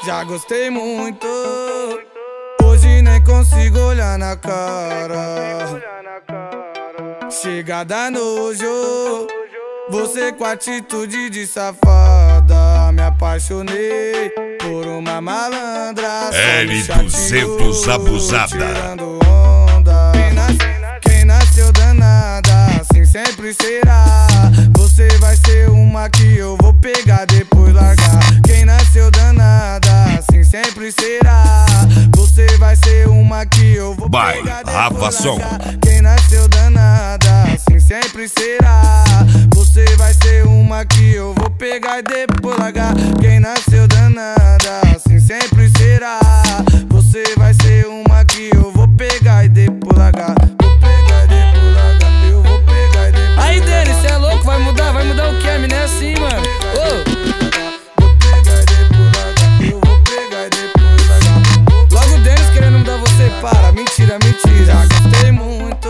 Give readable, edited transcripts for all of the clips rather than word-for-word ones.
Já gostei muito, hoje nem consigo olhar na cara. Chega da nojo, você com atitude de safada. Me apaixonei por uma malandra, L200 abusada. tirando onda. Quem nasceu danada, assim sempre será. Você vai ser uma que eu vou pegar, depois largar. Quem nasceu danada, assim sempre será. Você vai ser uma que eu vou pegar, depois largar. Quem nasceu danada, assim sempre será. Você vai ser uma que eu vou pegar e depois largar. Quem nasceu danada, assim sempre será. Você vai ser uma que eu vou pegar e depois largar. Vou pegar e depois largar. Eu vou pegar e depois largar. Aí, Denis, cê é louco? Vai mudar o que? A mina é assim, mano. Vou pegar e depois largar. Eu vou pegar e depois largar. Logo o Denis querendo mudar você, para. Mentira, mentira. Já gostei muito,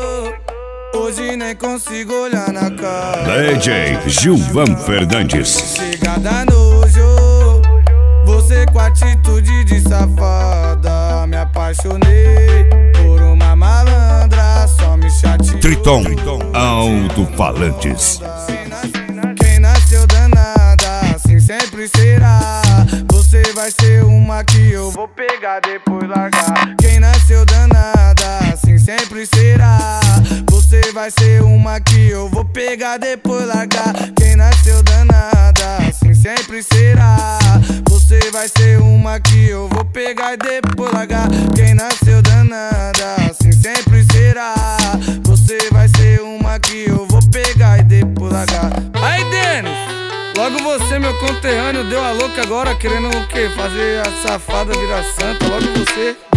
hoje nem consigo olhar na cara. DJ Gilvan Fernandes. Chega da nojo, você com atitude de safada. Me apaixonei por uma malandra, só me chateou. Triton Alto-Falantes. Quem nasceu danada, assim sempre será. Você vai ser uma que eu vou pegar, depois largar. Quem nasceu danada, assim sempre será. Você vai ser uma que eu vou pegar, depois largar. Quem nasceu danada, assim sempre será. Você vai ser uma que eu vou pegar e depois largar. Quem nasceu danada, assim sempre será. Você vai ser uma que eu vou pegar e depois largar. Aí, Denis, logo você, meu conterrâneo, deu a louca agora, querendo o quê? Fazer a safada virar santa, logo você.